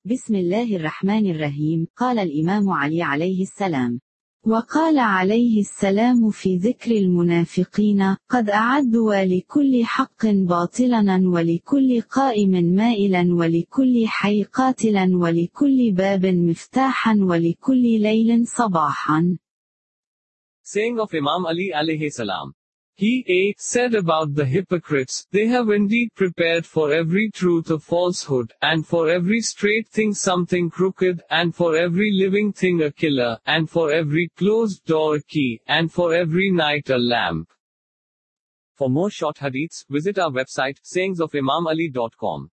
بسم الله الرحمن الرحيم. قال الإمام علي عليه السلام: وقال عليه السلام في ذكر المنافقين: قد أعدوا لكل حق باطلا، ولكل قائم مائلا، ولكل حي قاتلا، ولكل باب مفتاحا، ولكل ليل صباحا. Saying of Imam Ali alayhi salam. He said about the hypocrites, they have indeed prepared for every truth a falsehood, and for every straight thing something crooked, and for every living thing a killer, and for every closed door a key, and for every night a lamp. For more short hadiths, visit our website, sayingsofimamali.com.